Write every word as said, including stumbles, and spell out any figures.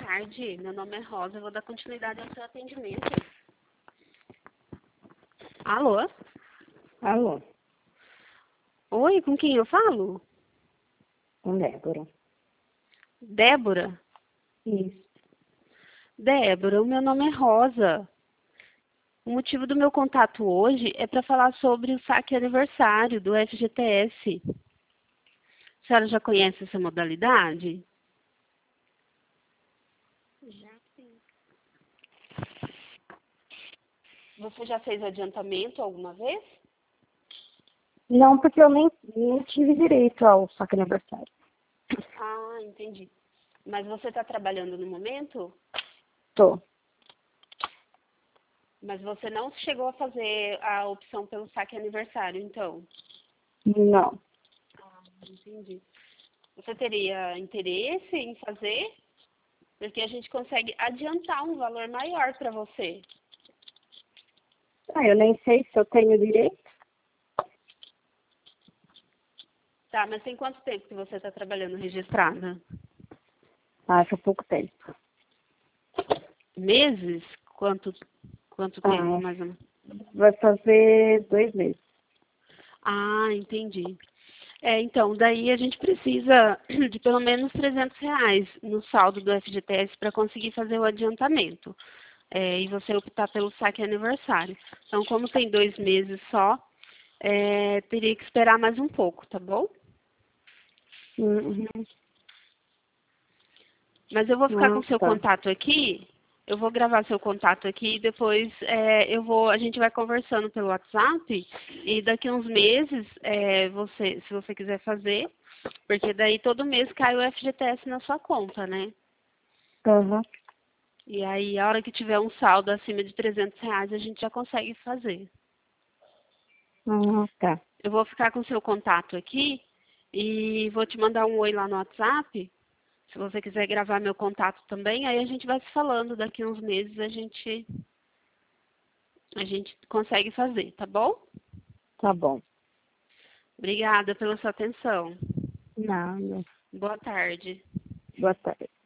tarde. Meu nome é Rosa, eu vou dar continuidade ao seu atendimento. Alô? Alô, Oi, com quem eu falo? com Débora. Débora? Isso. Débora, o meu nome é Rosa. O motivo do meu contato hoje é para falar sobre o saque aniversário do F G T S. A senhora já conhece essa modalidade? Já sim. Você já fez adiantamento alguma vez? Não, porque eu nem, nem tive direito ao saque aniversário. Ah, entendi. Mas você está trabalhando no momento? Tô. Mas você não chegou a fazer a opção pelo saque aniversário, então? Não. Ah, entendi. Você teria interesse em fazer? Porque a gente consegue adiantar um valor maior para você. Ah, eu nem sei se eu tenho direito. Tá, mas tem quanto tempo que você está trabalhando registrada? Ah, faz pouco tempo. Meses? Quanto, quanto tempo, Ah, mais ou menos? vai fazer dois meses. Ah, entendi. É, então, daí a gente precisa de pelo menos trezentos reais no saldo do F G T S para conseguir fazer o adiantamento. É, e você optar pelo saque aniversário. Então, como tem dois meses só, é, teria que esperar mais um pouco, tá bom? Uhum. Mas eu vou ficar com Ah, o seu tá. contato aqui, eu vou gravar seu contato aqui e depois é, eu vou, a gente vai conversando pelo WhatsApp e daqui uns meses, é, você, se você quiser fazer, porque daí todo mês cai o F G T S na sua conta, né? Uhum. E aí, a hora que tiver um saldo acima de trezentos reais, a gente já consegue fazer. Ah, tá. Eu vou ficar com o seu contato aqui e vou te mandar um oi lá no WhatsApp. Se você quiser gravar meu contato também, aí a gente vai se falando. Daqui uns meses a gente, a gente consegue fazer, tá bom? Tá bom. Obrigada pela sua atenção. Nada. Boa tarde. Boa tarde.